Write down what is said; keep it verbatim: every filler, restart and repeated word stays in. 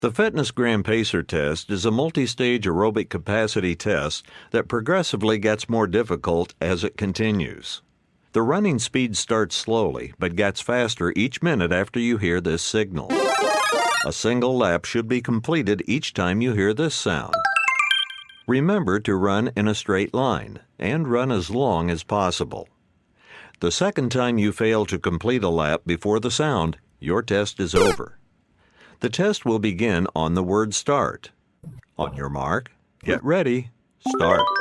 The FitnessGram Pacer test is a multi-stage aerobic capacity test that progressively gets more difficult as it continues. The running speed starts slowly but gets faster each minute after you hear this signal. A single lap should be completed each time you hear this sound. Remember to run in a straight line and run as long as possible. The second time you fail to complete a lap before the sound, your test is over. The test will begin on the word start. On your mark, get ready, start.